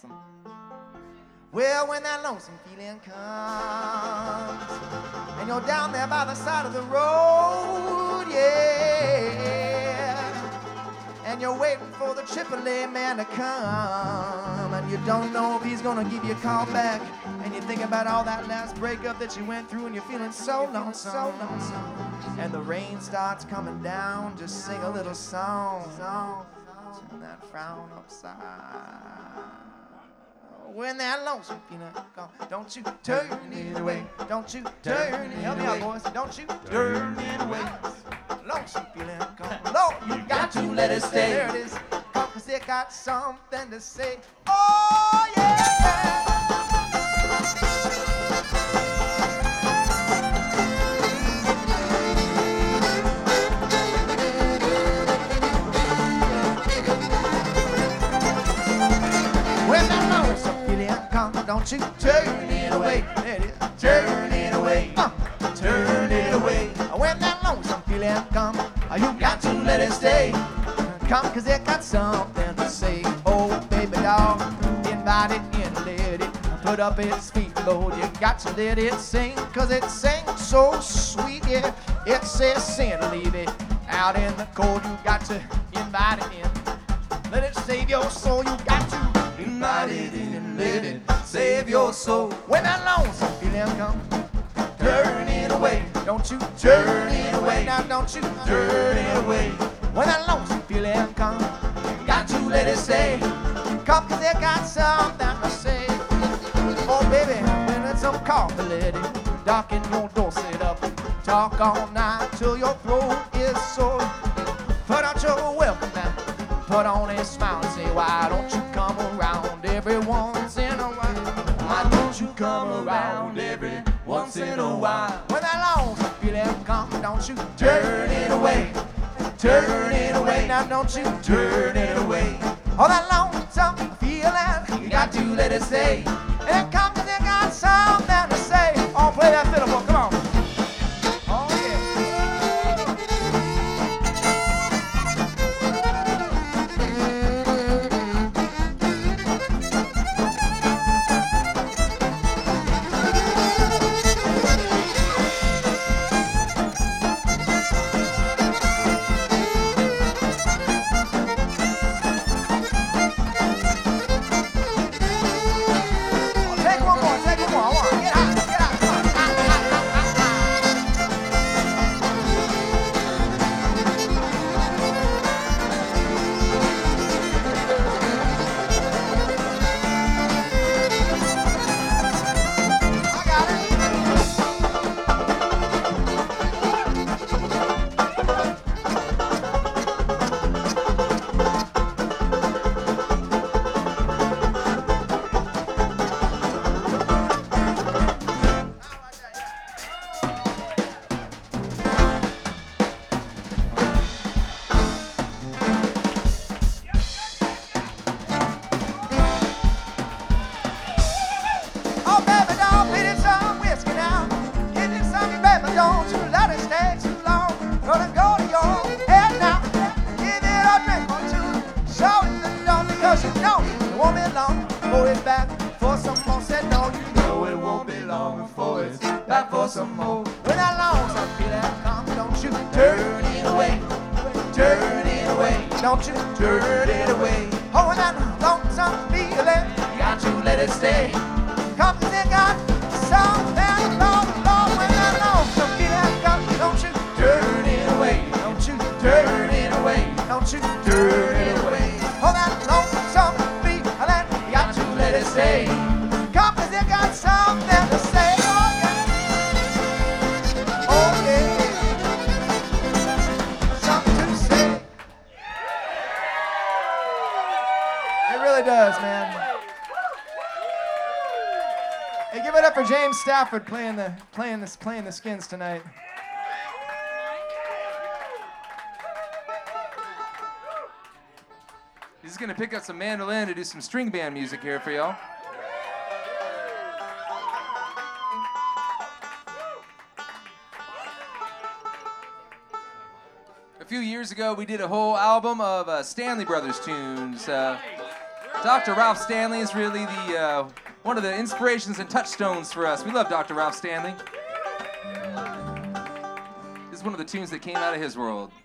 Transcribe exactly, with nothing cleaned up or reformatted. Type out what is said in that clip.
Well, when that lonesome feeling comes and you're down there by the side of the road, yeah, and you're waiting for the triple A man to come, and you don't know if he's gonna give you a call back, and you think about all that last breakup that you went through, and you're feeling so lonesome, so lonesome, and the rain starts coming down. Just sing a little song, song, turn that frown upside. When that lonesome feeling comes, don't you turn it away. Don't you turn it away. Help me out, boys. Don't you turn it away. Lonesome feeling comes, Lord, you got to let it stay. There it is. Cause it got something to say. Oh, yeah. When that lonesome feeling comes, don't you turn it away. There it is. Turn it away. Uh, turn it away. When that lonesome feeling comes, you got to let it stay. Come, cause it got something to say. Oh, baby dog, invite it in, let it put up its feet, Lord. You got to let it sing, cause it sings so sweet, yeah. It says sin, leave it out in the cold. You got to invite it in, let it save your soul. You got to invite it in and let it save your soul. When that lonesome feeling comes, turn it away. Don't you turn it away. Now don't you turn it away. When that lonesome feeling comes, you got to let it stay. Come, cause it got something to say. Oh, baby, when it's some coffee, let it darken your door, sit up. Talk all night till your throat is sore. Put out your welcome now, put on a smile and say, why don't you come around every once in a while? Why don't you come around every once in a while? When that lonesome feeling comes, don't you turn it away. Turn it away, now don't you turn it away. All that lonesome feeling, you got to let it stay. And it comes and it got something to say. Oh, play that fiddle, boy, come on. Oh, yeah. Take one more, take one more. I want to get out, get out, come on. Ah, ah, ah, ah, ah. I got it. Oh, baby, don't beat it some whiskey now. Get it some, baby, don't you let it stay too long. Gonna go to your head now. Give it a drink or two. Show it the door because you know it won't be long before it's back for some more. Said no, you know it won't be long before it's back for some more. When that lonesome feeling comes, don't you turn it away. Turn it away. Don't you turn it away. Oh, when that lonesome feeling, you got to let it stay. Come to the God, something Lord, Lord, when that lonesome feeling comes, don't you turn it away, don't you turn it away, don't you turn it away. Oh, that lonesome feeling, you got to let it stay. Come to the God, something to say, oh yeah, oh yeah, something to say. It really does, man. Hey, give it up for James Stafford playing the playing this playing the Skins tonight. He's gonna pick up some mandolin to do some string band music here for y'all. A few years ago, we did a whole album of uh, Stanley Brothers tunes. Uh, Doctor Ralph Stanley is really the uh, one of the inspirations and touchstones for us. We love Doctor Ralph Stanley. This is one of the tunes that came out of his world.